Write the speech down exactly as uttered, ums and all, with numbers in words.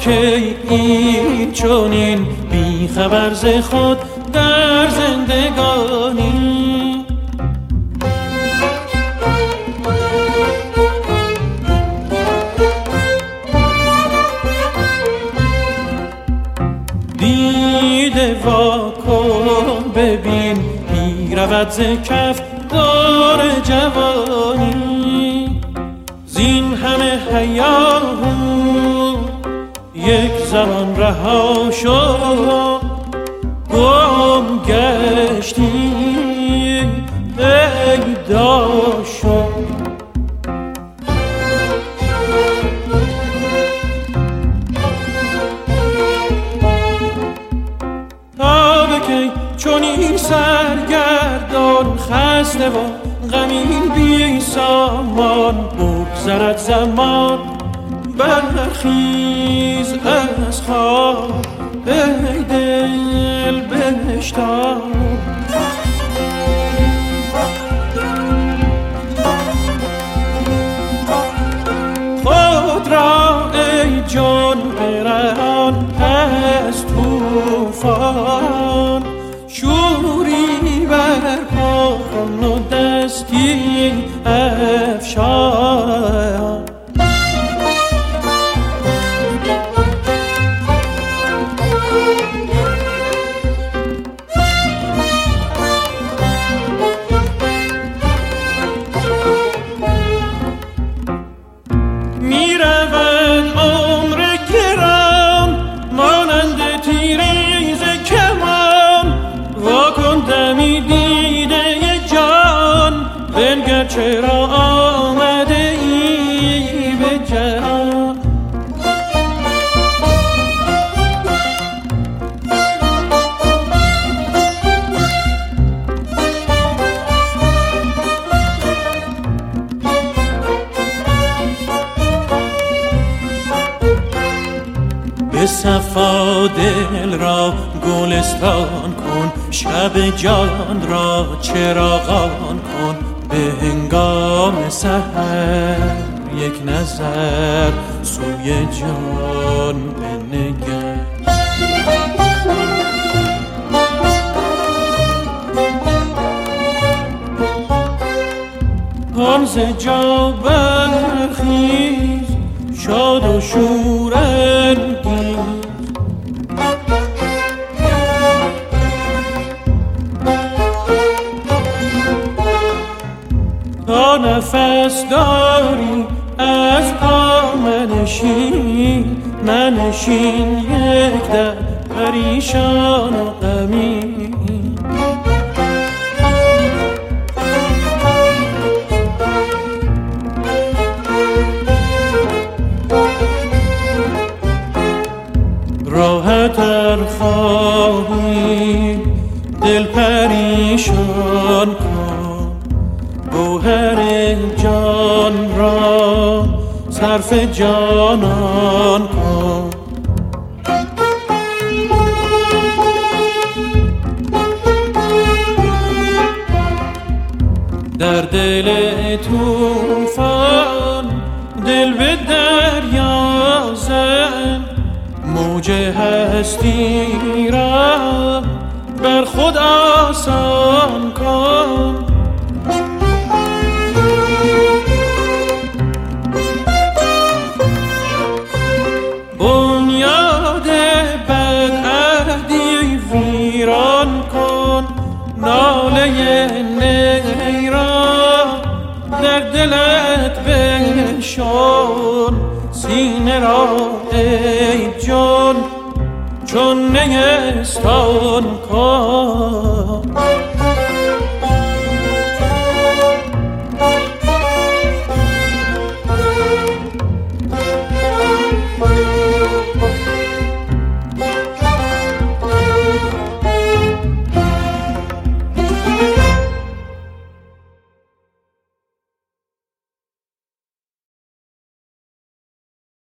کی این چونین بی خبر ز خود در زندگانی. دیده واکن ببین می رود ز کف دور جوانی. زین همه هیاهو یک زمان رها شد، گم گشتی پیدا شد. تا به کی چون این سرگردان خسته و غمین بی سامان بگذرد زمان. برخیز از خواب ای دل بشتاب. خود را ای جان برهان از طوفان. شوری برپا کن و دستی افشان. چرا آمده ای به جهان؟ به صفا دل را گلستان کن، شب جان را چراغان کن. به هنگام سحر یک نظر سوی جان بنگر. آن ز جا برخیز شاد و شورانگیز. تا نفس داری از پا منشین، منشین یک در پریشان و غمین. راحت ار خواهی دل پریشان کن، گوهر جان را صرف جانان کن. در دل طوفان دل به دریا زن، موج هستی را بر خود آسان کن. بنیاد بدعهدی ویران کن، ناله نیران در دلت بنشان. سینه را ای جان چون نیستان کن.